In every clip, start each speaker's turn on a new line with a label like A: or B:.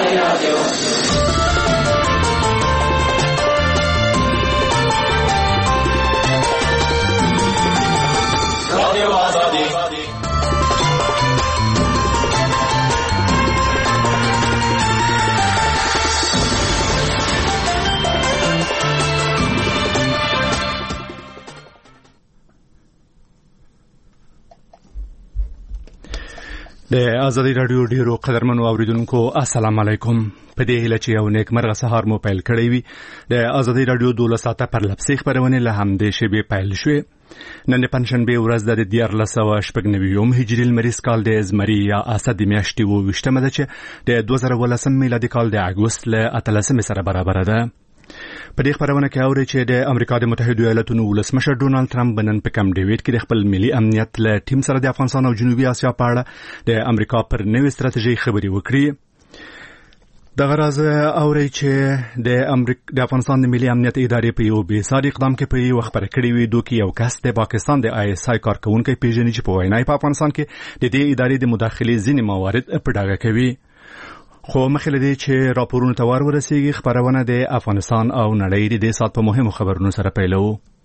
A: د آزادی رادیو ډیرو قدرمنو اوریدونکو السلام علیکم. په دې هیله چې یو نیک مرغه سهار مو پیل کړی وي. د آزادی رادیو 12 ساعته پر لپسې خبرونه له همدې شبي پیل شوې. نن پنځشنبه ورځ د 1499 هجری لمریز کال د زمری یا اسد میاشتې 28مه ده چې د 2018 میلادي کال د اګوست له 13 سره برابر ده. په دې خبرونه کې اوري چې د امریکا د متحده ایالاتونو ولسمشر ډونالد ټرمپ نن په کم ډیویډ کې د خپل ملي امنیت له ټیم سره د افغانستان او جنوبي اسیا په اړه د امریکا پر نوې ستراتیژي خبرې وکړي. د غرض اوري چې د افغانستان د ملي امنیت ادارې په یو بې ساري اقدام کې په یو خبره کړې وي دوی یو کس د پاکستان د آی اس آی کارکونکو پیژنې چې په وینای په افغانستان کې د دې ادارې د مداخلې ځینې موارد په ډاګه کوي. خو مخکې لدی چې راپورونو ته ورسیږي خبرونه د افغانستان او نړۍ د سات په مهمو خبرونو سره پیلو.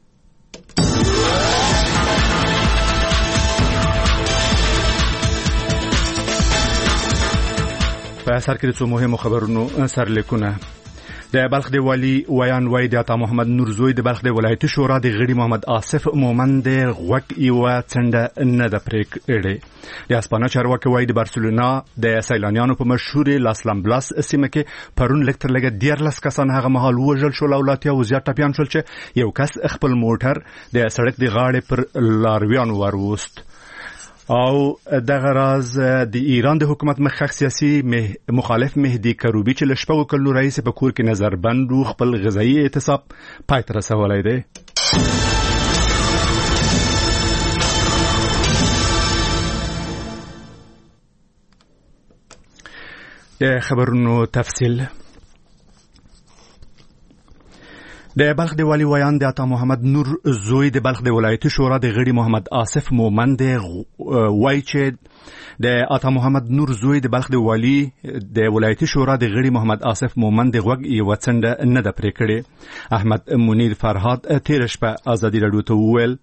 A: په سر کې څو مهمو خبرونو سرلیکونه. د بلخ د والی ویان وای د عطا محمد نور زوی د بلخ د ولایتي شورا د غړي محمد آصف مومند غوک یو څنډه نه د پریکړې. د اسپانیا چارواکي وای د بارسلونا د سیلانیانو په مشهور لاس لامبلاس سیمه کې پرون لکتر لګه 14 کسان هغه مهال وژل شو او لاتیا او زیات ټپیان شول چې یو کس خپل موټر د سړک د غاړې پر لارویان وروست. او دغه راز د ایران د حکومت مخخ سیاسي مخالف مهدی کروبی چې لشپږ کلو رئیس په کور کې نظر بند خپل غذایی اعتصاب پای ته رسولی دی. د خبرونو تفصیل. د بلخ د والی ویان د عطا محمد نور زوی د بلخ د ولایتي شورا د غړي محمد آصف مومند وای چې د عطا محمد نور زوی د بلخ د والی د ولایتي شورا د غړي محمد آصف مومند غوږ یو څنډه نه د پریکړې. احمد منیر فرهاد تیر شپه آزادی رادیو ته وویل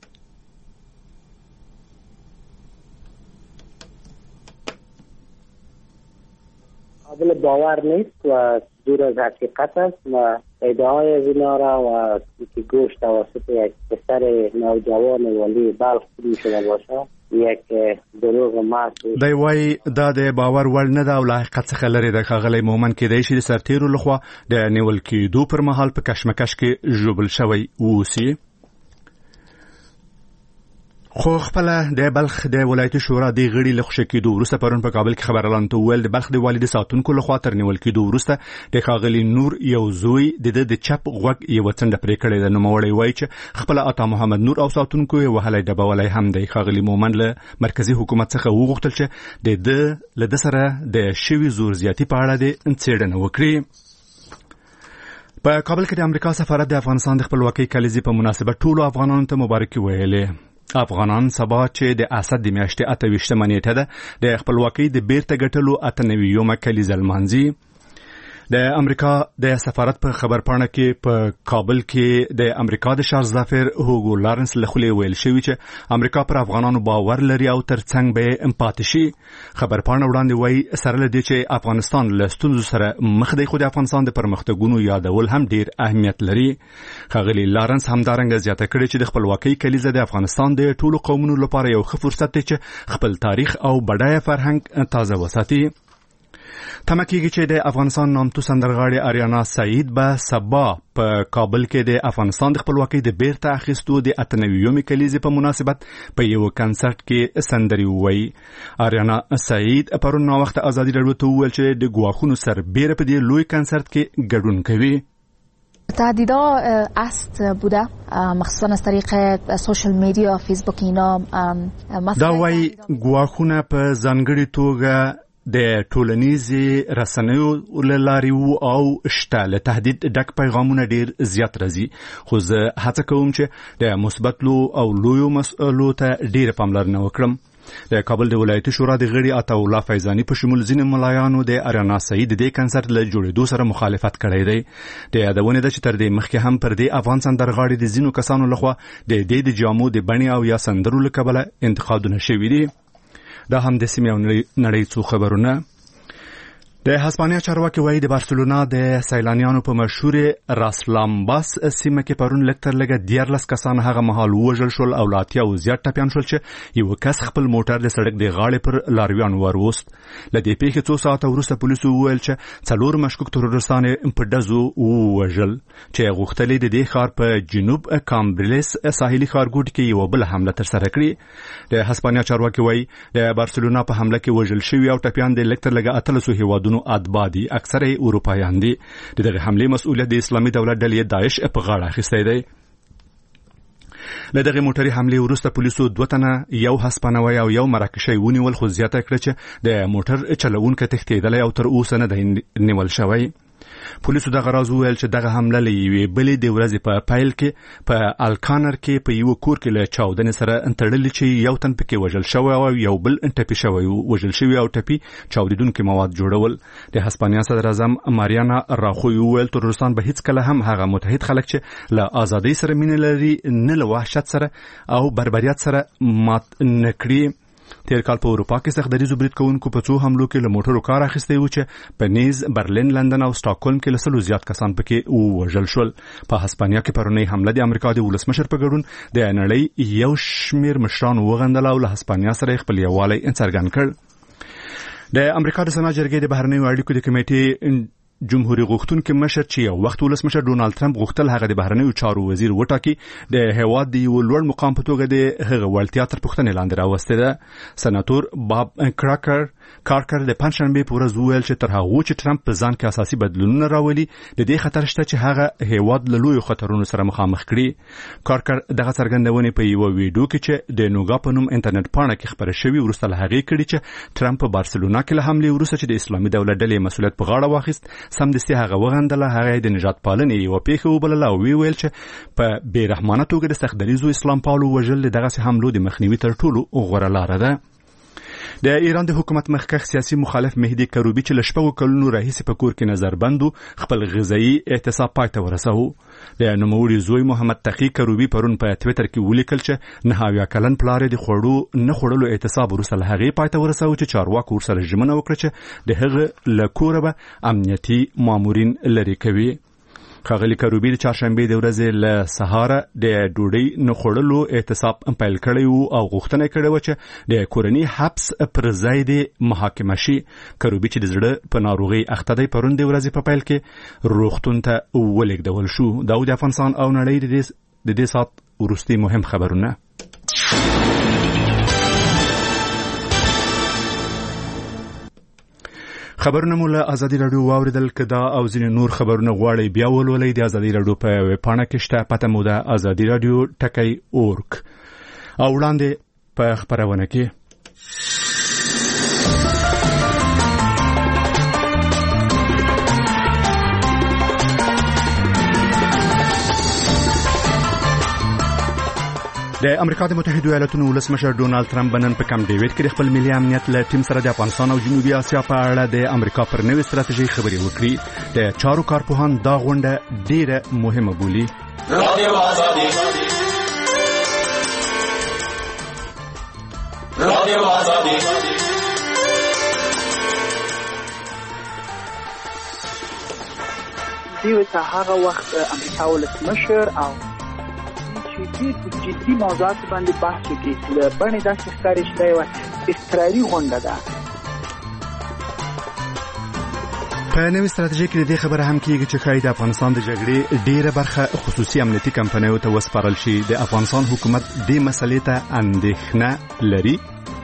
B: قابل باور نیست و دور از حقیقت است و ادعای از اینا را و که گوش توسط یک پسر نوجوان ولی بلخ فروش شده باشه یک دروغ محض.
A: دی وای دا د باور وړ نه ده او له حقیقت څخه لرې ده. ښاغلی مومند کېدای شي د سرتیرو لخوا د نیول کېدو پر مهال په کشمکش کې ژوبل شوی واوسي. خو خپل د بلخ د ولایتي شورا د غړي له خوشی کېدو وروسته پرون په کابل کې خبر اعلان ویل د بلخ د والد ساتونکو لخوا تر نیول کېدو وروسته د ښاغلي نور یو زوی د چپ غوږ یو څنډه پرې کړې ده. نوموړی وایي چې خپل عطا محمد نور او ساتونکو یې وهلی ډبولی هم دی. ښاغلي مومند له مرکزي حکومت څخه وغوښتل چې د سره د شوي زور زیاتي په اړه د څېړنه وکړي. په کابل کې د امریکا سفارت د افغانستان د خپلواکۍ کلیزې په مناسبت ټولو افغانانو ته مبارکي ویلې. افغانان سبا چې د اسد د میاشتې 28مه نیټه ده د خپلواکۍ د بیرته ګټلو 98مه کلیزه لمانځي. د امریکا د سفارت په خبرپاڼه کې په کابل کې د امریکا د شارزافر هوګو لارنس له خولې ویل شوی چې امریکا پر افغانانو باور لري او ترڅنګ به امپاتي شي. خبرپاڼه وړاندې وایي سره له دې چې افغانستان له ستونزو سره مخ دی خو د افغانستان د پرمختګونو یادول هم ډیر اهمیت لري. ښاغلي لارنس همدارنګه زیاته کړې چې د خپلواکۍ کلیزه د افغانستان د ټولو قومونو لپاره یو ښه فرصت دی چې خپل تاریخ او بډایه فرهنګ تازه وساتي. تمه کېږي چې د افغانستان نامتو سندرغاړې آریانا سعید به سبا په کابل کې د افغانستان د خپلواکۍ د بیرته اخیستو د 98مې کلیزې په مناسبت په یو کنسرت کې سندرې ووایي. آریانا سعید پرون ناوخته آزادي رادیو ته وویل چې د ګواښونو سربیره په دې لوی کنسرت کې ګډون کوي.
C: تهدیدها است بوده مخصوصا از طریق سوشل میډیا فیسبوک اینا.
A: دا وایي ګواښونه په ځانګړې توګه د ټولنیزې رسنیو له لارې او شته له تهدید ډک پیغامونه ډیر زیات راځي. خو زه هڅه کوم چې د مثبت او لویو مسئلو ته ډیره پاملرنه وکړم. د کابل د ولایتي شورا د غړي عطا الله فیضانی په شمول ځینې ملایانو د اریانا سعید د کنسرت له جوړېدو سره مخالفت کړی دی. د یادونه ده چې تر دې مخکې هم پر دې افغان سندرغاړي د ځینو کسانو لخوا د دې د جامو د بڼې او یا سندرو له کبله انتقادونه شوي دي. دا هم د سیمې او نړۍ څو خبرونه. د هسپانیا چارواکي وایي د بارسلونا د سیلانیانو په مشهور راسلامباس سیمه کې پرون لکتر لګه 14 کسان هغه مهال وژل شول او لاتیا او زیات ټپیان شول چې یو کس خپل موټر د سړک د غاړې پر لارویان وروست. لدې پیښې 2 ساعته وروسته پولیسو وویل چې 4 مشکوک تروریستان په ډزو وژل چې غوښتلې د دې ښار په جنوب کامبریلس ساحلي ښارګوټ کې یو بل حمله تر سره کړې. د هسپانیا چارواکي وایي د بارسلونا په حمله کې وژل شوی او ټپیان د لکتر لګه 13 هیوادونو ادبادي اکثره اروپایان دي. دغه حمله مسؤلیت د اسلامي دولت ډلې داعش په غاړه اخیستی دی. لدغه موټري حمله وروسته پولیسو 2 تنه یو هسپانوي او یو مراکشي ونیول خو زیاته کړ چې د موټر چلوونکو تښتېدلی او تر اوسه نه دی نیول شوی. پولیسو دغه راز وویل چې دغه حمله لوي بلې د ورځې په پایل کې په الکانر کې په یو کور کې له چاودنې سره تړلې چې یو تن پکې وژل شوی او یو بل ټپي شوی وژل شوی او ټپي چاودیدونکو مواد جوړول. د هسپانیا صدر اعظم ماریانا راخوی وویل تروریستان به هیڅ کله هم هغه متحد خلک چې له ازادۍ سره مینه لري نه له وحشت سره او بربریت سره مات نکړي. تیر کال په اروپا کې سختدریزو برید کوونکو په 2 حملو کې له موټرو کار اخیستی و چې په نیز برلین لندن او سټاکهولم کې له 100 زیات کسان پکې وژل شول. په هسپانیا کې پرونی حمله د امریکا د ولسمشر په ګډون د نړۍ یو شمیر مشران وغندل او له هسپانیا سره خپل یووالی څرګند کړ. د امریکا د سنا جرګې د بهرنیو اړیکو د کمیټې جمهوریت غوښتونکو مشر چې یو وخت ولسمشر ډونالد ټرمپ غوښتل هغه د بهرنیو چارو وزیر وټاکي د هیواد د یو لوړ مقام په توګه د هغه وړتیا تر پوښتنې لاندې راوسته ده. سناتور باب کارکر د پنځشنبه په ورځ وویل چې تر هغه چې ټرمپ په ځان کې اساسي بدلونونه راولي د دې خطر شته چې هغه هیواد له لوی خطرونو سره مخامخ کړي. کارکر دغه څرګندونه په یو ویډیو کې چې د نوګا په نوم انټرنیټ پاڼه کې خبره شوې وروسته له هغه کړي چې ټرمپ په بارسلونا کې له حمله وروسته چې د اسلامي دولت ډلې مسؤلیت په غاړه واخیست سمدستي هغه وغندله. هغه د نجات پالنې یو پیښه وبلله او ویل چې په بیرحمانه توګه د سختدریزو اسلام پالو وژل دغه حملو د مخنیوي تر ټولو غوره لاره ده. د ایران د حکومت مخکښ سیاسي مخالف مهدي کروبی چې ل 7 کلونو راهیسې په کور کې نظربندو خپل غذایی احتساب پای ته ورساوه. د نوموړي زوی محمد تقی کروبی پرون په ټوئیټر کې ولیکل چې 9 کلن پلار د خوړو نه خوړلو احتساب وروسته له هغې پای ته ورساوه چې چارواکو ورسره ژمنه وکړه چې د هغه له کوره به امنیتي مامورین لرې کوي. ښاغلي کروبی د چهارشنبې د ورځې له سهاره د ډوډۍ نه خوړلو احتساب پیل کړی و او غوښتنه کړې وه چې د کورني حبس پر ځای د محاکمه شي. کروبی چې د زړه په ناروغۍ اخته دی پرون د ورځې په پیل کې روغتون ته ولېږدول شو. دا د افغانستان او نړۍ د دې ساعت وروستي مهم خبرونه. خبرونه مو له ازادي رادیو واوریدل. کدا او ځینې نور خبرونه غواړئ بیا ولولئ د ازادي رادیو په ویبپاڼه کې شته. پته مو ده ازادي رادیو ټکی.org او وړاندې په خبرونه کې د امریکا د متحده ایالاتونو ولسمشر ډونالد ټرمپ نن په کم ډیویډ کې خپل ملي امنیت له ټیم سره د افغانستان او جنوبي اسیا په اړه د امریکا پر نوې ستراتیژي خبرې وکړي. د چارو کارپوهان دا غونډه ډیره مهمه بولي.
D: دیو ته هغه وخت امریکا ولسمشر او چې جدي موضوعات باندې بحث وکړي له باندې داسې ښکاري چې دا یوه اضطراري غونډه ده.
A: په نوې ستراتیژي کې د دې خبره هم کېږي چې ښایي د افغانستان د جګړې ډیره برخه خصوصي امنیتي کمپنیو ته وسپارل شي. د افغانستان حکومت دې مسلې ته اندېښنه لري.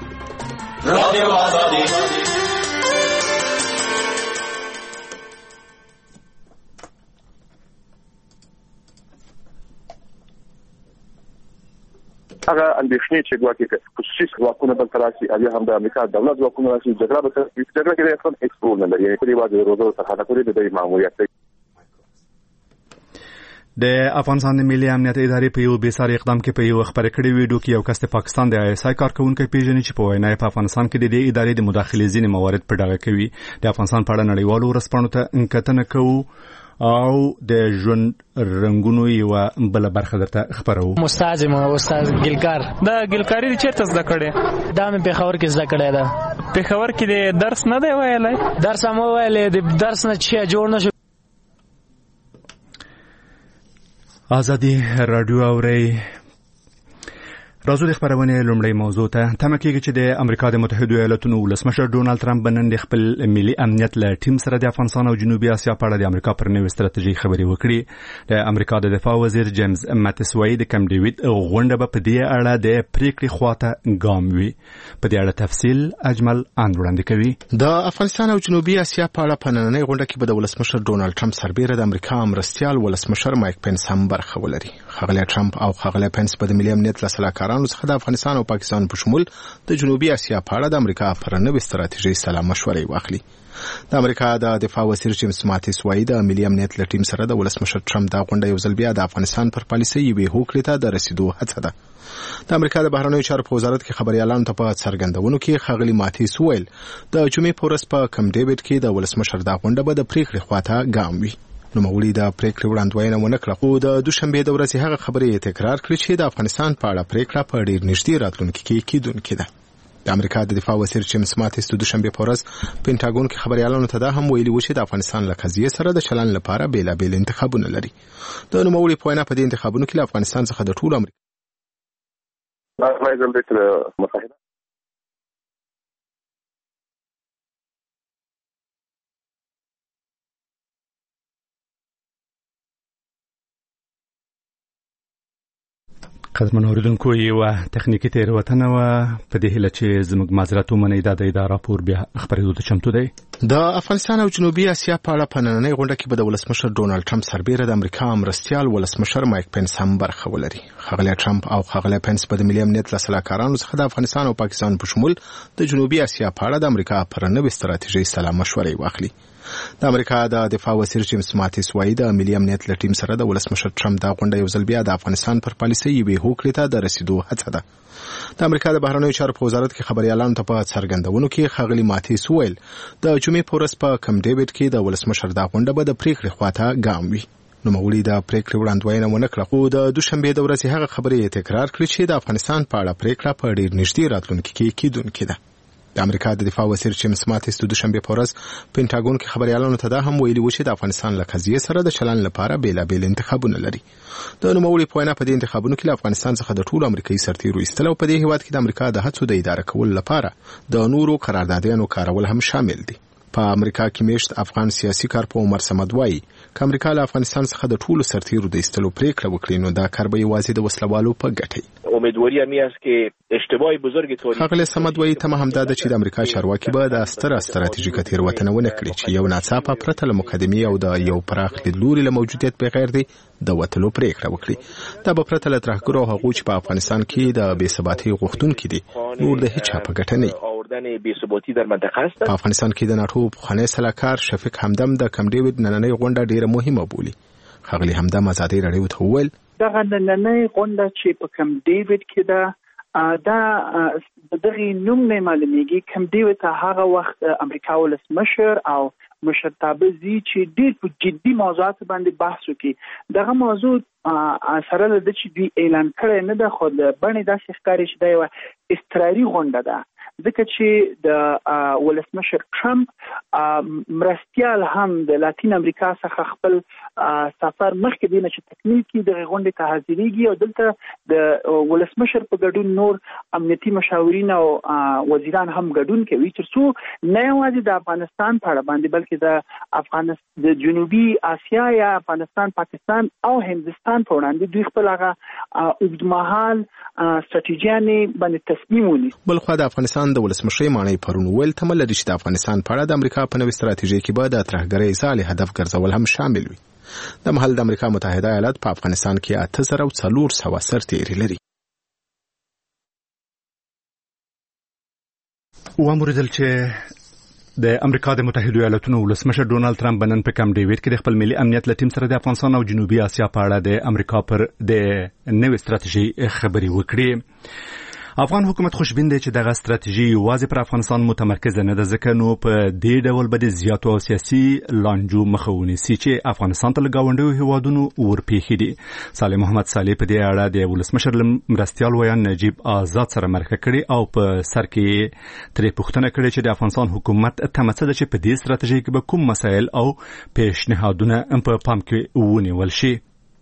E: هغه اندېښنې چې ګواکې خصوصي ځواکونه بل تراشي او هم د امریکا دولت ځواکونه راشي جګړه به جګړه کې اصلا ایکسپلور نه لري. په دې وجه روزو تر هغه پورې د ماموریت
A: د افغانستان د ملي امنیت ادارې په یو بېساري اقدام کې په یو خبرې کړې ویډیو کې یو کس د پاکستان د ISI کارکونکو پیژني چې په وینا په افغانستان کې د دې ادارې د مداخلې ځینې موارد په ډاګه کوي. د افغانستان په اړه نړیوالو ورځپاڼو ته کتنه کوو او د ژوند رنگونو یو بل برخه درته خبرو.
F: استاد ګلکار دا ګلکاری چیرته زده کړې؟ دا مې په خبر کې زده کړې ده. په خبر کې د درس نه دی ویلای؟ درس هم ویلای، د درس نه چې جوړ نشو.
A: آزادی رادیو اوري. راځو د خبرونه لومړی موضوع ته. تمه کېږي چې د امریکا د متحده ایالاتونو ولسمشر ډونالد ترامپ نن د خپل ملي امنیت له ټیم سره د افغانستان او جنوبي اسیا په اړه د امریکا پر نوې ستراتیژي خبرې وکړي. د امریکا د دفاع وزیر جیمز ماتیس وایي د کم ډیوید غونډه به په دې اړه د پریکړې خواته ګام وي. په دې اړه تفصیل اجمل وړاندې کوي.
G: د افغانستان او جنوبي اسیا په اړه په نننۍ غونډه کې به د ولسمشر ډونالد ترامپ سربېره د امریکا مرستیال ولسمشر مایک پنس هم برخه ولري. ښاغلی ترامپ او ښاغلی پنس به د ملي امنیت له سلاکارانو څخه د افغانستان او پاکستان په شمول د جنوبي اسیا په اړه د امریکا پر نوې ستراتیژي سلا مشورې واخلي. د امریکا د دفاع وزیر جیمز ماتیس وایي د ملي امنیت له ټیم سره د ولسمشر ترامپ د غونډه یو ځل بیا د افغانستان پر پالیسۍ یوې هوکړې ته د رسیدو هڅه ده. د امریکا د بهرنیو چارو په وزارت کې خبريالانو ته په څرګندونو کې ښاغلی ماتیس ویل د جمعې په ورځ په کم ډیوډ کې د ولسمشر د غونډه به د پریکړې خواته ګام وي. نوموړي د پریکړې وړاندوینه ونه کړه، خو د دوشنبه د ورځې هغه خبرې تکرار کړې چې د افغانستان په اړه پریکړه په ډیر نږدې راتلونکي کې کېدونکې ده. د امریکا د دفاع وزیر جیمز ماتیس د دوشنبه په ورځ پینټاګون کې خبريالانو ته دا هم ویلي و چې د افغانستان له قضیې سره د چلن لپاره بیلابیل انتخابونه لري. د نوموړي په وینا په دې انتخابونو کې له افغانستان څخه د ټولو امریکا
A: قدرمن اوریدونکو یو تخنیکی تیروتنه و په دې هله چې زموږ معذرت ومنئ. دا د راپور بیا خبرېدو ته چمتو دی.
G: د افغانستان او جنوبي اسیا په اړه په نننۍ غونډه کې به د ولسمشر ډونالد ترامپ سربېره د امریکا مرستیال ولسمشر مایک پنس هم برخه ولري. ښاغلی ترامپ او ښاغلی پنس به د ملي امنیت له سلاکارانو څخه د افغانستان او پاکستان په شمول د جنوبي اسیا په اړه د امریکا پر نوې ستراتیژي سلا مشورې واخلي. د امریکا د دفاع وزیر جیمز ماتیس وایي د ملي امنیت له ټیم سره د ولسمشر ترامپ د غونډه یو ځل بیا د افغانستان پر پالیسۍ یوې هوکړې ته د رسیدو هڅه ده. د امریکا د بهرنیو چارو په وزارت کې خبريالانو ته په څرګندونو کې ښاغلی ماتیس ویل د جمعې په ورځ په کم ډیوډ کې د ولسمشر د غونډه به د پریکړې خواته ګام وي. نوموړي د پریکړې وړاندوینه ونه کړه، خو د دوشنبه د ورځې هغه خبرې تکرار کړې چې د افغانستان په اړه پریکړه په ډیر نږدې راتلونکي کې کېدونکې ده. د امریکا د دفاع وزیر جیمز ماتیس د دوشنبه په ورځ پینټاګون کې خبريالانو ته دا هم ویلي و چې د افغانستان له قضیې سره د چلن لپاره بیلابیل انتخابونه لري. د نوموړي په وینا په دې انتخابونو کې له افغانستان څخه د ټولو امریکایي سرتیرو ایستل او په دې هیواد کې د امریکا د هڅو د اداره کولو لپاره د نورو قراردادونو کارول هم شامل دي. په امریکا کې میشت افغان سیاسي کارپو عمر صمد وایي چې امریکا له افغانستان څخه د ټولو سرتیرو د ایستلو پریکړه وکړي نو دا کار به یوازې د وسلوالو په ګټه.
H: امیدواری هم است که اشتباه بزرگ تاریخ
G: ښاغلی صمد وایي تمه همدا ده چې د امریکا چارواکي به د ستره ستراتیژیکه تېروتنه ونه کړي چې یو ناڅاپه پرته له مقدمې او د یو پراخ لیدلوري له موجودیت بغیر دی د وتلو پریکړه وکړي. دا به پرته له ترهګرو او هغو چې په افغانستان کې د بې ثباتۍ غوښتونکي دي نور د هیچ چا په ګټه نه وي. په افغانستان کې د ناټو پخوانی سلاکار شفیق همدم د کم ډیوډ نننۍ غونډه ډیره مهمه بولي. ښاغلی همدم ازادي رادیو ته وویل
D: دغه نننۍ غونډه چې په کم ډیوډ کې ده دا دغه نوم نه معلومیږي. کم ډیوډ ته هغه وخت امریکا ولسمشر او مشرتابه زی چې ډیر په جدي موضوعات باندې بحث وکړي. دغه موضوع سره د چې دوی اعلان کړی نه ده، خو د باندې داسې ښکاري چې دا یو استراري غونډه ده، ځکه چې د ولسمشر ترامپ مرستیال هم د لاتین امریکا څخه خپل سفر مخکې دی چې تکمیل کړي د غونډې ته حاضرېږي او دلته د ولسمشر په ګډون نور امنیتي مشاورین او وزیران هم ګډون کوي ترڅو نه یوازې د افغانستان په اړه باندې بلکې د جنوبي اسیا یا افغانستان، پاکستان او هندستان په وړاندې دوی خپل هغه اوږدمهال ستراتیژیانې باندې تصمیم ونیسي.
G: بلخوا د افغانستان د ولسمشر مانی پرون ویل تمه لري چې د افغانستان په اړه د امریکا په نوې ستراتیژي کې به د ترهګرۍ ځالې هدف ګرځول هم شامل وي. د محل د امریکا متحده ایالات په افغانستان کې 8400 سرتیري لري.
A: واموریدل چې د امریکا د متحده ایالاتونو ولسمشر ډونالد ترامپ نن په کم ډیویډ کې د خپل ملي امنیت له ټیم سره د افغانستان او جنوبي اسیا په اړه د امریکا پر د نوې ستراتیژي خبرې وکړې. افغان حکومت خوشبین دی چې دغه ستراتیژي یوازې پر افغانستان متمرکز نه ده، ځکه نو په دې ډول به د زیاتو سیاسي لانجو مخه ونیسي چې افغانستان ته له ګاونډیو هیوادونو ورپېښې دي. صالح محمد صالح په دې اړه د ولسمشر مرستیال ویان نجیب آزاد سره مرکه کړې او په سر کې ترې پوښتنه کړې چې د افغانستان حکومت تمه څه ده چې په دې ستراتیژي کې به کوم مسایل او پیشنهادونه په پام کې ونیول شي.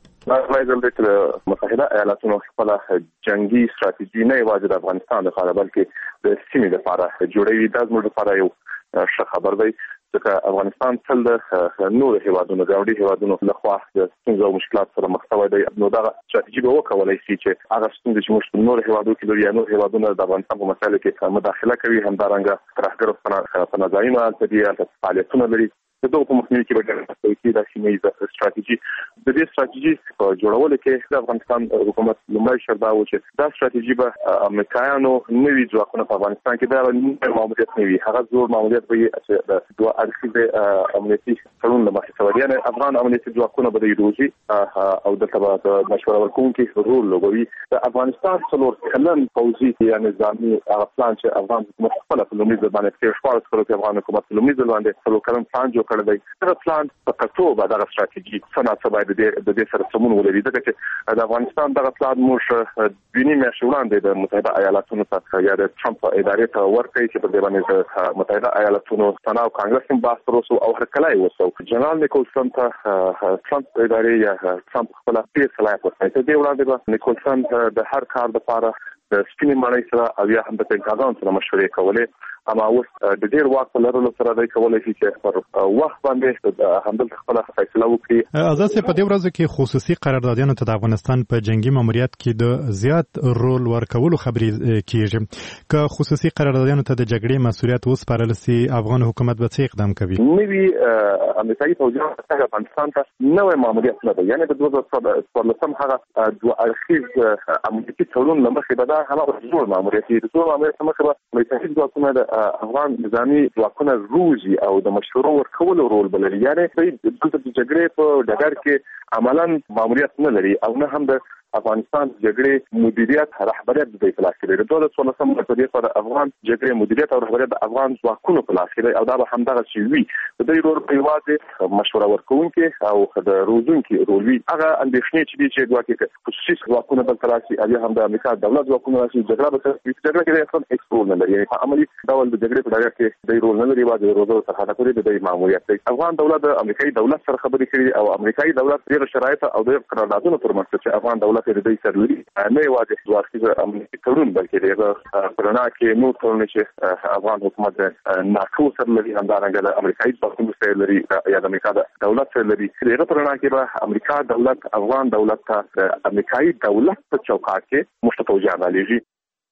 E: لازم دی چې متحده ایالاتونو خپل جنگي ستراتیژي نه یوازې د افغانستان لپاره بلکې د سیمې لپاره جوړوي. دا زموږ لپاره یو ښه خبر دی ځکه افغانستان تل د نورو هیوادونو ګاونډي هیوادونو لخوا د ستونزو او مشکلات سره مخ شوی دی. نو دا ستراتیژي به وکولای شي چې هغه ستونزې چې موږ نور هیوادونو کې لري، نور هیوادونه د افغانستان په مسایلو کې مداخله کوي، همدارنګه ترهګرو په نظایمه د فعالیتونه لري. د دغه په مخنیوي کې به ګټه کوي. دا سیمه ستراتیژي د دې ستراتیژي په جوړولو کې د افغانستان حکومت لومړی شرط دا و چې دا ستراتیژي به امریکایانو نوي ځواکونه په افغانستان کې دا ماموریت نه وي، هغه زور ماموریت به چې د دوه اړخیز امنیتي تړون له مخې سره، یعنې افغان امنیتي ځواکونه به د روزي او دلته به د مشوره ورکوونکي رول لوبوي. د افغانستان څلور کلن پوځي یا نظامي هغه پلان چې افغان حکومت خپله په لومړي ځل باندې تېر 14 کلو کې افغان حکومت په لومړي ځل باندې څلور کلن پلان جوړ کړی دی. دا پلان په کتو به دغه ستراتیژي څه باید د دې سره سمون ولري، ځکه چې د افغانستان دغه پلان موږ دویني میاشتې وړاندې د متحده ایالاتونو ته یا د ټرمپ ادارې ته ورکړی چې په دې باندې متحده ایالاتونو سنا او کانګرس هم بحث وروسو او هرکلی وسو. جنرال نیکولسن ته ټرمپ ادارې یا ټرمپ خپله ډېر صلاحیت ورکړی. تر دې وړاندې به نیکولسن د هر کار دپاره د سپینې ماڼۍ سره او یا هم د پینټاګون سره مشورې کولې، اما اوس د ډېر واک په لرلو سره دی کولی شي چې پر وخت باندې همدلته خپله فیصله وکړي.
I: آزاد صاحب، په دې ورځو کې خصوصي قراردادیانو ته د افغانستان په جنگي ماموریت کې د زیات رول ورکولو خبرې کېږي. که خصوصي قراردادیانو ته د جګړې مسؤلیت وسپارل سي، افغان حکومت به څه اقدام کوي؟
E: نوي امریکایي پوځیان څنګه افغانستان ته نوی ماموریت نه دی، یعنې د 2014 هغه دوه اړخیز امنیتي تړون له مخې به دا هماغه زوړ ماموریت دی. د زوړ ماموریت له مخې به متحد ځواکونه د افغان نظامي ځواکونه روزي او د مشورو ورکولو رول بلري، یعنې دلته د جګړې په ډګر کې عملاً ماموریت نه لري او نه هم د افغانستان جګړې مدیریت رهبریت د دې په لاس کې دی. د 2014 په دې سره افغان جګړې مدیریت او رهبریت د افغان ځواکونو په لاس کې دی او دا به همدغه شی وي. د دې رول په یوازې مشوره ورکوونکي او د روزونکي رول وي. هغه اندېښنې چې دي چې ګواکې خصوصي ځواکونه دلته راشي او یا هم د امریکا دولت ځواکونه راشي، جګړه به جګړه کې اصلا هیڅ رول نه لري، یعنې په عملي ډول د جګړې په ډګر کې د رول نه لري، یوازې د روزلو تر حده پورې د دې ماموریت دی. افغان دولت د امریکایي دولت سره خبرې کړي او امریکایي دولت ډېر شرایط او ډېر قراردادونه پر مخ چې افغان دولت یې د دې سره لري، نه یوازې دوه اړخیز امنیتي تړون بلکې د کرونا کې نور تړونونه چې افغان حکومت ناټو سره لري، همدارنګه د امریکایي ځواکونو سره لري یا د امریکا دولت سره لري. دغه تړون کې به امریکا دولت افغان دولت ته د امریکایي دولت په چوکاټ کې مشتپوجان علیږي.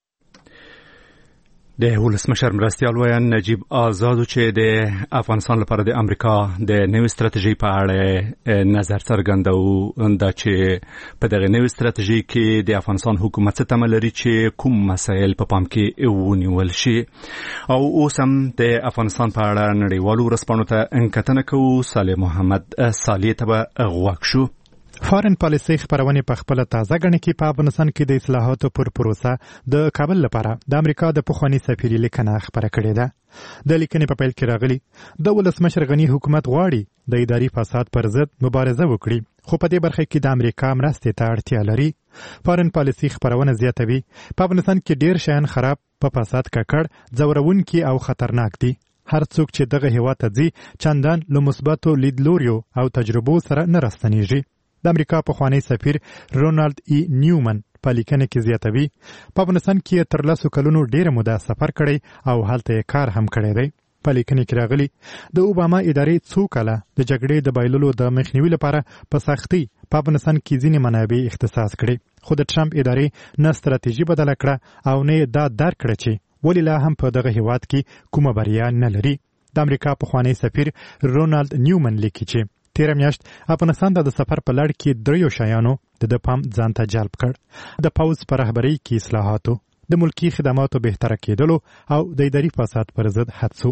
A: د ولسمشر مرستیال ویان نجیب آزاد چې د افغانستان لپاره د امریکا د نوې ستراتیژي په اړه نظر څرګندو، دا چې په دغه نوې ستراتیژي کې د افغانستان حکومت څه تمه لري چې کوم مسایل په پام کې ونیول شي. او اوس هم د افغانستان په اړه نړیوالو ورځپاڼو ته کتنه کوو. صالح محمد صالح ته به غوږ شو.
I: فارن پالیسي خبرونه په خپل تازه غړي کې په افغانستان کې د اصلاحاتو پر پروسه د کابل لپاره د امریکا د پخوانی سفیر لیکنه خبره کړې ده. د لیکنې په پیل کې راغلي د ولسمشر غنی حکومت غواړي د اداري فساد پر ضد مبارزه وکړي، خو په دې برخه کې د امریکا مرستې ته اړتیا لري. فارن پالیسي خبرونه زیاتوي په افغانستان کې ډیر شیان خراب، په فساد ککړ، ځورونکي او خطرناک دي. هر څوک چې دغه هیواد ته ځي چندان له مثبتو لیدلوریو او تجربو سره نه راستنیږي. د امریکا پخوانی سفیر رونالد ای نیومن په لیکنه کې زیاتوي په افغانستان کې تر 10 کلونو ډیره موده سفر کړی او هلته کار هم کړی دی. په لیکنه کې راغلي د اوباما ادارې څو کاله د جګړې د بایللو د مخنیوي لپاره په سختۍ په افغانستان کې ځینې منابع اختصاص کړي، خو د ټرمپ ادارې نه ستراتیژي بدله کړه او نه دا درک کړه چې ولې لا هم په دغه هیواد کې کومه بریا نه لري. د امریکا پخوانی سفیر رونالد نیومن لیکي چې تیر میاشت افغانستان د سفر په لړ کې دریو شایانو د پام ځان ته جلب کړ: د پوځ په رهبرۍ کې اصلاحاتو، د ملکی خدماتو بهتره کېدلو او د اداري فساد پر ضد هڅو.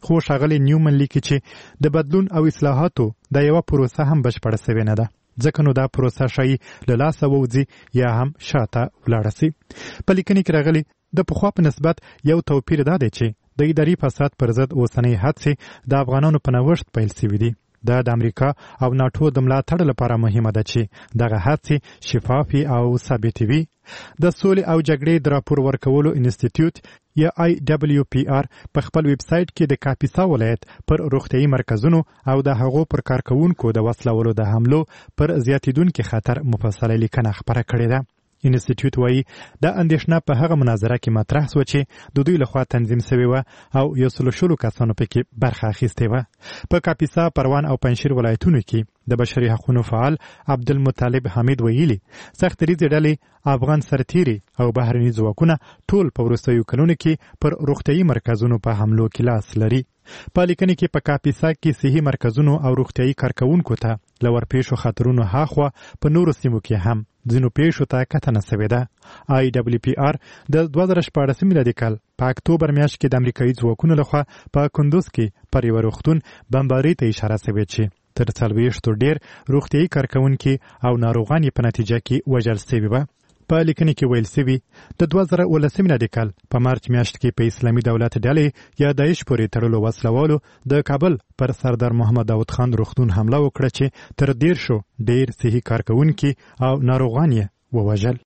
I: خو ښاغلی نیومن لیکي چې د بدلون او اصلاحاتو د یوه پروسه هم بشپړه سوې نه ده، ځکه نو دا پروسه ښایي له لاسه ووځي یا هم شاته ولاړه سي. په لیکنې کې راغلي د پخوا په نسبت یو توپیر دا دی چې د اداري فساد پر ضد اوسنۍ هڅې د افغانانو په نوښت پیل سوي دي. دا د امریکا او ناټو د ملاتړ لپاره مهمه ده چې دغه هڅې شفافي او ثابتې وي. د سولې او جګړې د راپور ورکولو انسټیټیوټ یا IWPR په خپل ویب سایټ کې د کاپیسا ولایت پر روغتیايي مرکزونو او د هغو پر کارکونکو د وسلوالو د حملو پر زیاتیدونکي خطر مفصله لیکنه خپره کړې ده. انسټیټیوټ وایي دا اندېښنه په هغه مناظره کې مطرح سوه چې د دوی لخوا تنظیم سوې وه او 160 کسانو پکې برخه اخیستې وه. په کاپیسا، پروان او پنجشیر ولایتونو کې د بشري حقوقو فعال عبدالمطلب حمید ویلي سخت ریزې ډلې افغان سرتیري او بهرني ځواکونه ټول په وروستیو کلونو کې پر روغتیايي مرکزونو په حملو کې لاس لري. په لیکنې کې په کاپیسا کې صحي مرکزونو او روغتیايي کارکونکو ته له ورپېښو خطرونو هاخوا په نورو سیمو کې هم ځینو پیښو ته کتنه سوې ده. IWPR د 2014 میلادي کال په اکتوبر میاشت کې د امریکایي ځواکونو لخوا په کندوز کې پر یوه روغتون بمبارۍ ته اشاره سوې چې تر 40 ډېر روغتیايي کارکونکي او ناروغان په نتیجه کې وژل سوي وه. په لیکنې کې ویل سوي د 2019 میلادي کال په مارچ میاشت کې په اسلامي دولت ډلې یا داعش پورې تړلو وسلوالو د کابل پر سردار محمد داود خان روغتون حمله وکړه چې تر 10 ډېر صحي کارکونکي او ناروغان یې ووژل.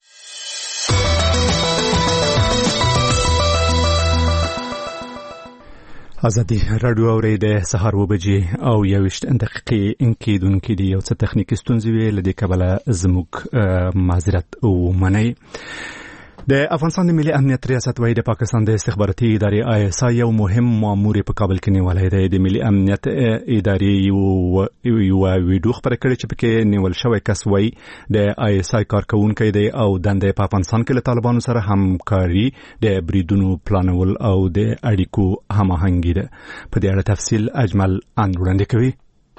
A: ازادي رادیو اورېده سهار 2:00 او 21 دقیقې کېدونکې دي. یو څه تخنیکي ستونزې وې، له دې کبله زموږ معذرت ومنئ. د افغانستان د ملي امنیت ریاست وايي د پاکستان د استخباراتي ادارې ISI یو مهم مامور په کابل کې نیولی دی. د ملي امنیت ادارې یو ویډیو خپره کړې چې پکې نیول شوی کس وايي د ISI کارکونکی دی او دنده په افغانستان کې له طالبانو سره همکاري، د بریدونو پلانول او د اړیکو هماهنګي ده. په دې اړه تفصیل اجمل وړاندې کوي.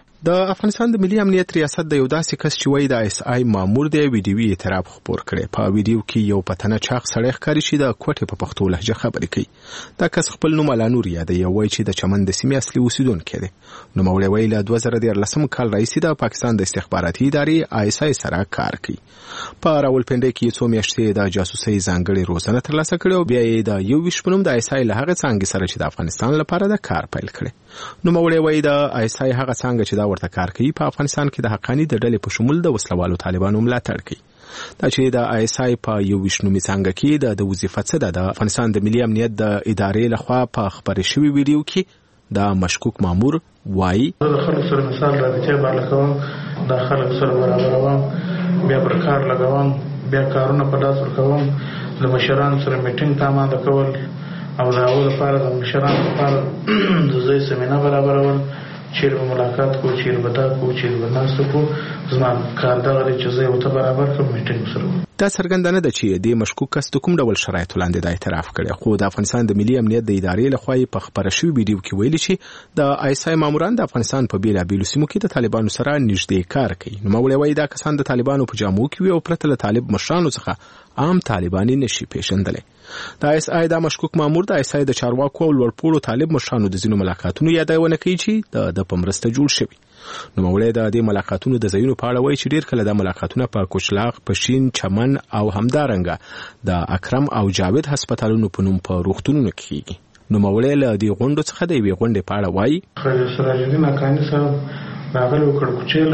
G: د افغانستان د ملي امنیت ریاست د یو داسې کس چې وایي د ISI مامور دی ویډیوي اعتراف خپور کړی. په ویډیو کې یو پتنه چاق سړی ښکاري چې د کوټې په پښتو لهجه خبرې کوي. دا کس خپل نوم علانور یادوي او وایي چې د چمن د سیمې اصلي اوسیدونکی دی. نوموړی وایي له 2014 کال راهیسې د پاکستان د استخباراتي ادارې ISI سره کار کوي. په راولپنډۍ کې څو میاشتې د جاسوسۍ ځانګړې روزنه ترلاسه کړې او بیا یې د 21 په نوم د ISI له هغې څانګې سره چې د افغانستان لپاره د کار پیل کړی. نوموړی وایي د ISI هغه څانګه چې دا ورته کار کوي په افغانستان کې د حقاني د ډلې په شمول د وسلوالو طالبانو ملاتړ کوي. دا چې د ISI په 21 نومي څانګه کې د وظیفه څه ده، د افغانستان د ملي امنیت د ادارې لخوا په خپرې شوي ویډیو کې د مشکوک مامور وایي
J: د خلکو سره مثال رابطې باندې کوم، د خلکو سره برابروم، بیا پر کار لګوم، بیا کارونه په لاس ورکوم، د مشرانو سره میټینګ ته آماده کول او د هغو لپاره د مشرانو لپاره د ځای زمینه برابرول، چیرې به ملاقات کو، چیرې به دا کو، چیرې به ناسته کو. زما کار دغه دی چې زه یې ورته برابر کړم، میټینګ سره.
G: دا څرګنده نه ده چې د مشکوک کس د کوم ډول شرایطو لاندې دا اعتراف کړی، خو د افغانستان د ملي امنیت د ادارې لخوا یې په خپره شوي ویډیو کې ویلي چې د ISI ماموران د افغانستان په بېلابېلو سیمو کې د طالبانو سره نږدې کار کوي. نوموړی وایي دا کسان د طالبانو په جامو کې وي او پرته له طالب مشرانو څخه عام طالباني نشي پیژندلی. د ISI دا مشکوک مامور د ISI د چارواکو او لوړپوړو طالب مشرانو د ځینو ملاقاتونو یادونه کوي چې د په مرسته جوړ شوي. نوموړی د دې ملاقاتونو د ځایونو په اړه وایي چې ډېر کله دا ملاقاتونه په کوچلاغ، پشین، چمن او همدارنګه د اکرم او جاوید هسپتالونو په نوم په روغتونونو کې کیږي. نوموړی له دې غونډو څخه د یوې غونډې په اړه وایي
J: سراج الدین اکاني صاحب راغلی و کړکوچۍ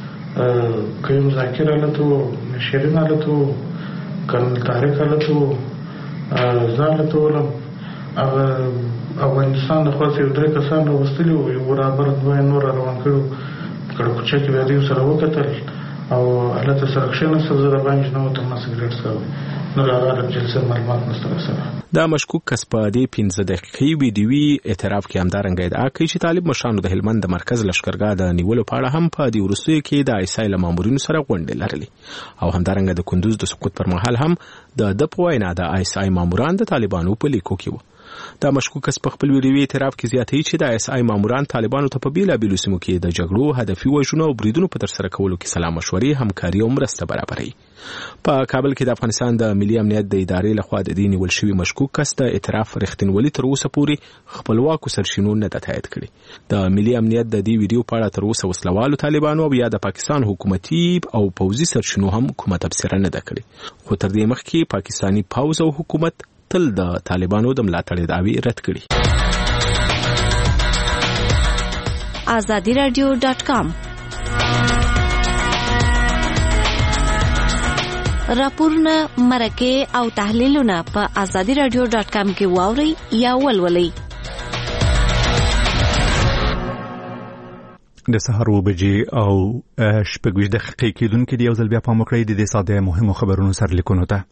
J: له قیم ذاکر حالت و شیرین حالت و کرنل طارق حالت و زه حالت ولم. هغه افغانستان د خوا یو درې کسان راوستلي وو، یو برابر دوه نور روان کړي. کړکوچۍ کې بیا دوی سره وکتل او هلته سره کښېناستل، زه د باندې نه وتم، ما سګرېټ څکاوه، نو هغه جلسه معلومات نشته راسره.
G: دا مشکوک کس په دې 15 دقیقې ویډیوي اعتراف کې همدارنګه ادعا کوي چې طالب مشرانو د هلمند د مرکز لښکرګاه د نیولو په اړه هم په دې وروستیو کې د ISI له مامورینو سره غونډې لرلې او همدارنګه د کندوز د سقوط پر مهال هم د په وینا د ISI ماموران د طالبانو په لیکو کې وو. دا مشکوک کس په خپل ویډیوي اعتراف کې زیاتوي چې د اس آی ماموران طالبانو ته په بیلابیلو سیمو کې د جګړو هدفي وژنو او بریدونو په ترسره کولو کې سلا مشورې همکاري او مرسته برابروي. په کابل کې د افغانستان د ملي امنیت د ادارې لخوا د دې نیول شوي مشکوک کس د اعتراف رښتینولي تر اوسه پورې خپلواکو سرچینو نه ده تایید کړې. د ملي امنیت د دې ویډیو په اړه تر اوسه وسلوالو طالبانو او یا د پاکستان حکومتي او پوځي سرچینو هم کومه تبصره نه ده کړې. خو تر دې مخکې پاکستاني پوځ او حکومت تل د طالبانو د ملاتړ دعوی رد کړي.
K: azadiradio.com راپورونه مرکه او تحلیلونه په azadiradio.com کې واوري یا ولولئ.
A: د سهار 9:00 او 15 دقیقې کېدونکې دی. یو ځل بیا پام وکړئ د دې ساده مهمو خبرونو سرلیکونو ته.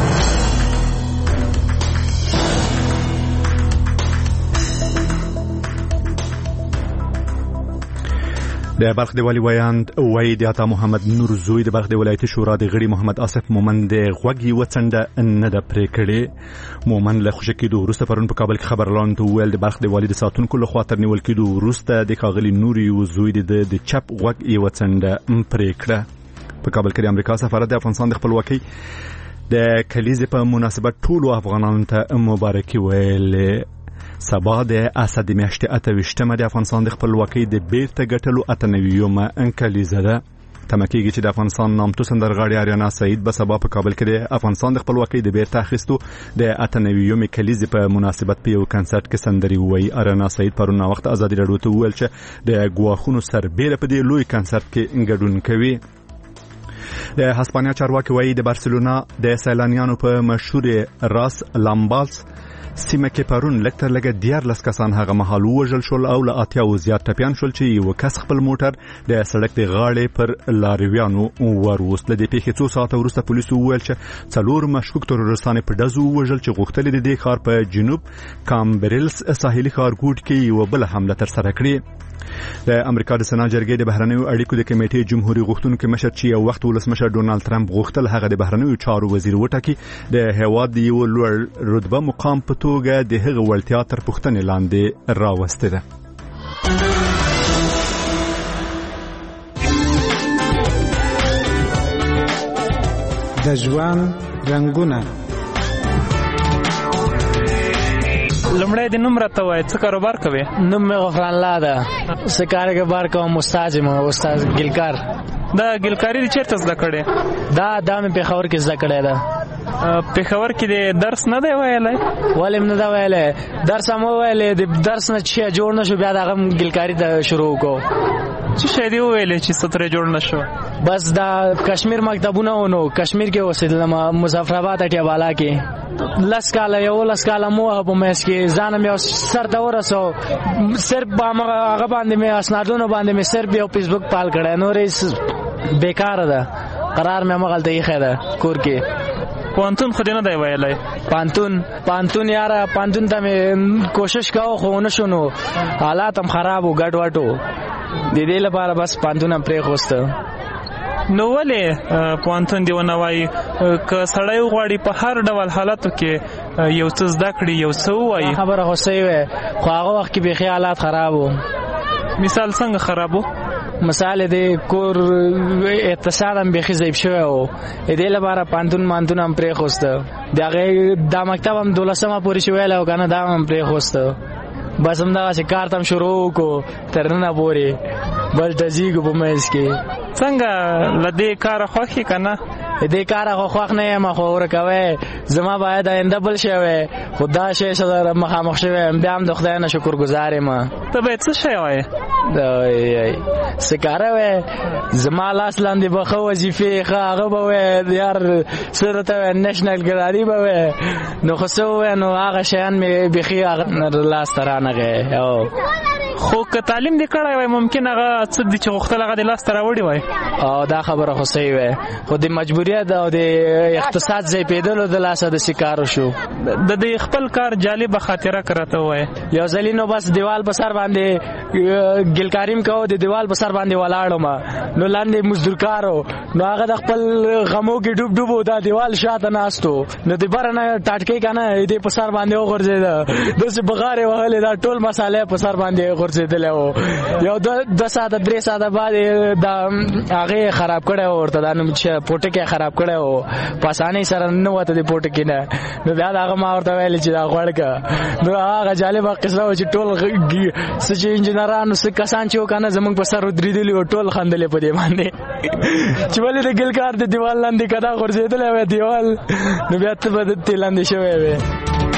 A: د بلخ د والی ویاند وای د عطا محمد نور زوی د بلخ د ولایتي شورا د غړي محمد آصف مومن د غوږی وڅنډه نه د پرې کړي. مومن له خوشی کېدو وروسته پرون په کابل کې خبرلان ته ویل د بلخ د والی د ساتونکو له خوا تر نیول کېدو وروسته د کاغلی نور یو زوی د چپ غوږ یې وڅنډه پرې کړه. په کابل کې د امریکا سفارت د افغانستان د خپلواکۍ د کلیزې په مناسبت ټولو افغانانو ته مبارکي ویلې. سبا د اسد میاشتې 28مه د افغانستان د خپلواکۍ د بیرته ګټلو 98مه کلیزه ده. تمکیږي چې د افغانستان نامتو سندرغاړي آریانا سعید به سبا په کابل کې د افغانستان د خپلواکۍ د بیرته اخیستو د 98مه کلیزې په مناسبت په یو کنسرت کې سندري وایي. آریانا سعید پرون وخت آزادي راډیو ته وویل چې د ګواښونو سربېره په دې لوی کنسرت کې ګډون کوي. د هسپانیا چارواکي وایي د بارسلونا د سیلانیانو په مشهور راس لامبالس سیمه کې پرون لکتر لګه 14 کسان هغه مهال وژل شول او له 80 زیات ټپیان شول چې یو کس خپل موټر د سړک د غاړې پر لارویانو وروست. له دې پیښې 2 ساعته وروسته پولیسو وویل چې 4 مشکوک تروریستان په ډزو وژل چې غوښتل د دې ښار په جنوب کامبریلس ساحلي ښارګوټ کې یو بل حمله تر سره کړې. د امریکا د سنا جرګې د بهرنیو اړیکو د کمیټې جمهوریت غوښتونکو مشر چې یو وخت ولسمشر ډونالد ترامپ غوښتل هغه د بهرنیو چارو وزیر وټاکي د هیواد د یو لوړ رتبه مقام په توګه د هغه وړتیا تر پوښتنې لاندې راوسته ده.
L: د ژوند رنگونه
F: لمړی د نوم راته وای څه کاروبار کوي؟
M: نوم مې غفران الله ده. څه کاروبار کوم؟ استاد یم، استاد ګلکار.
F: دا ګلکاری چیرته زده کړې؟
M: دا مې پېښور کې زده کړې ده.
F: پېښور کې د درس نه دی ویلی؟
M: ولې نه ده ویلی؟ درس هم وویلی، د درس نه چې جوړ نه شو بیا د هغه ګلکاري ته شروع وکړو.
F: څه شی دی وویلی چې څه ترې جوړ نه شو؟
M: بس دا کشمیر مکتبونه ونو کشمیر کې اوسېدلم، مظفرآباد اټیا بالا کې 10 کاله مو په مېس کې ځان مې سر ته ورسو. صرف هغه باندې مې اسنادونو باندې مې صرف یو فیسبوک پال کړی، نورې بیکاره ده. قرار مې مغلطه یې خېده کور کې.
F: پانتون خو دې نه دی ویلی؟
M: پانتون یاره پانتون ته مې کوشش کاوه خو نه شو، نو حالات هم خراب و ګډ وډ و. د دې لپاره بس پانتون هم پرېښوسته.
F: نو ولې پوهنتون دی ونه وایي که سړی وغواړي په هر ډول حالاتو کې یو څه زده کړي یو څه ووایي؟
M: خبره خو صحیح وی، خو هغه وخت کې بیخي حالات خراب و.
F: مثال څنګه خراب و؟
M: مثال د کور اقتصاد هم بیخي ضعیف شوی و، دې لپاره پانتون هم پرېښوسته. د هغې دا مکتب هم 12مه پورې شویلی و که نه، دا هم پرېښوسته. بس همدغسې کار ته هم شروع وکړو تر ننه پورې بل تزیږو په منځ کې.
F: څنګه له دې کاره خوښ یې که نه؟
M: دې کاره خو خوښ نه یم، خو ورکوی زما باید آینده بل شی وی، خو دا شی سره مخامخ شوی یم، بیا هم د خدای نه شکرګزار یم.
F: ته باید څه شی وایې؟
M: څه کاره وی زما لاس لاندې به ښه وظیفې ښه هغه به وی یار څه راته وی نیشنل ګراري به وی، نو خو څه ووی نو هغه شیان مې بیخي لاس ته رانغی.
F: خو که تعلیم دې کړی وای ممکن هغه څه دي چې غوښتل هغه دې لاسته راوړي وای.
M: دا خبره خو صحیح وی، خو د مجبوریت او د اقتصاد ځایپېدلو د لاسه داسې کار وشو.
F: د دې خپل کار جالبه خاطره که راته ووایې؟
M: یو ځلي نو بس دیوال په سر باندې
F: ګلکاریم کو د دیوال په سر باندې ولاړم نو لاندې مزدورکارو نو هغه د خپل غمو کې ډوب ډوب دا دیوال شاته ناستو نو د برنه ټاټکې کنه دې په سر باندې وغورځید دسه بغاره وهلې دا ټول مسالې په سر باندې وغورځیدل او یو د ساده درې ساده بعد دا هغه خراب کړه ورته دا نو چې پټکه خراب کړه او پاسانه سره نو وته د پټکې نه نو بیا هغه ما ورته ویل چې دا غوړکه نو هغه جالبه قصه و چې ټول سچ انجنيرانو څخه کسان چې وکنه زمونږ په سر درېدلی او ټول خندلې په دې باندې چې ولې د ګلکار د دیوال لاندې کدا غورځېدل و دیوال نو بیا ته به د لاندې شوی وي